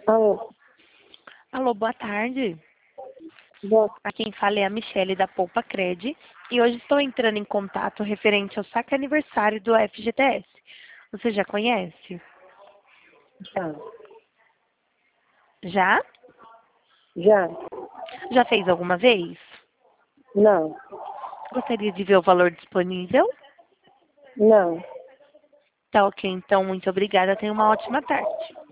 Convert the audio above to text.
Alô, Alô, boa tarde. boa, Aqui quem fala é a Michele da Poupa Cred e hoje estou entrando em contato referente ao saque aniversário do FGTS. Você já conhece? já, Já? já, Já fez alguma vez? não, Gostaria de ver o valor disponível? não. Tá ok, então muito obrigada. Tenha uma ótima tarde.